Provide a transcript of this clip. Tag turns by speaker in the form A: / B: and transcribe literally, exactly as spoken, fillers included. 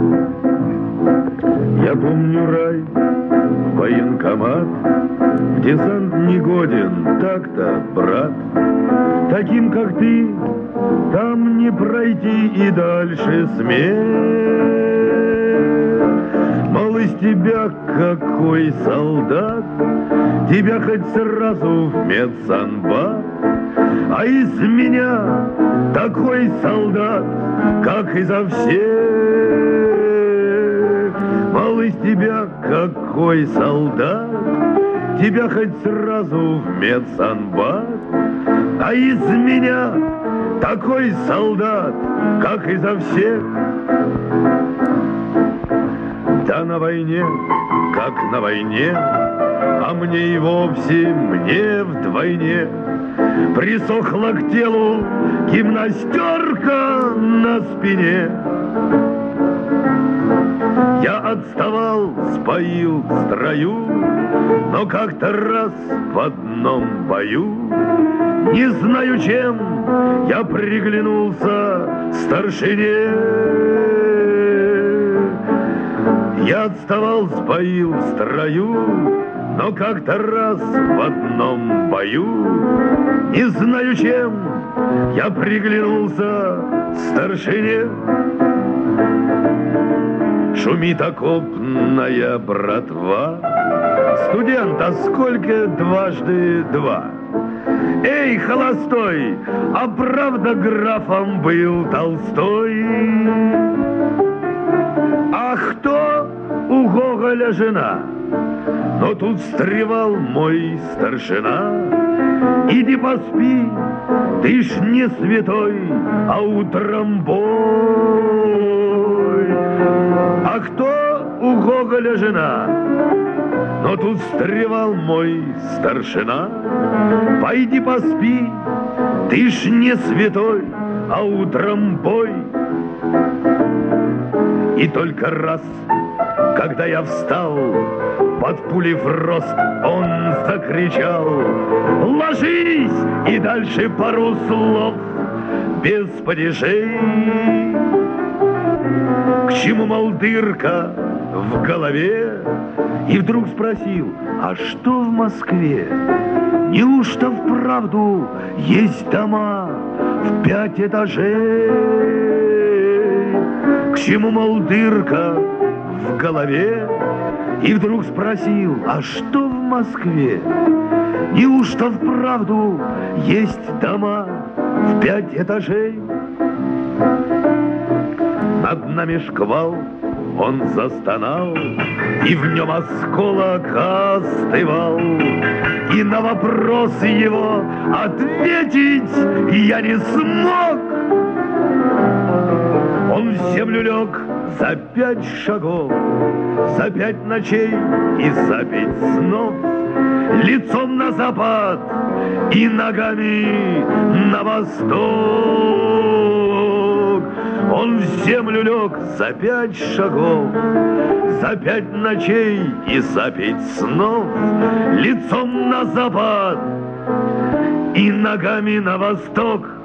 A: Я помню рай, военкомат, в десант не годен, так-то, брат. Таким, как ты, там не пройти и дальше смерть. Мол, из тебя какой солдат, тебя хоть сразу в медсанбат. А из меня такой солдат, как изо всех. Мол, из тебя какой солдат, тебя хоть сразу в медсанбат. А из меня такой солдат, как изо всех. Да на войне, как на войне, а мне и вовсе, мне вдвойне присохла к телу гимнастерка на спине. Я отставал, споил в строю, но как-то раз в одном бою, не знаю чем, я приглянулся старшине. Я отставал, сбоил в строю, но как-то раз в одном бою, не знаю чем, я приглянулся старшине. Шумит окопная братва, студент, а сколько дважды два? Эй, холостой, а правда графом был Толстой? А кто у Гоголя жена? Но тут встревал мой старшина. Иди поспи, ты ж не святой, а утром бой. А кто у Гоголя жена? Но тут встревал мой старшина. Пойди поспи, ты ж не святой, а утром бой. И только раз, когда я встал, под пули в рост он закричал: ложись! И дальше пару слов без падежей. К чему, мол, дырка в голове? И вдруг спросил: а что в Москве? Неужто вправду есть дома в пять этажей? К чему, мол, дырка в голове? И вдруг спросил: а что в Москве? Неужто вправду есть дома в пять этажей? Над нами шквал, он застонал, и в нем осколок остывал. И на вопрос его ответить я не смог. Он в землю лег за пять шагов, за пять ночей и за пять снов, лицом на запад и ногами на восток. Он в землю лег за пять шагов, за пять ночей и за пять снов, лицом на запад и ногами на восток.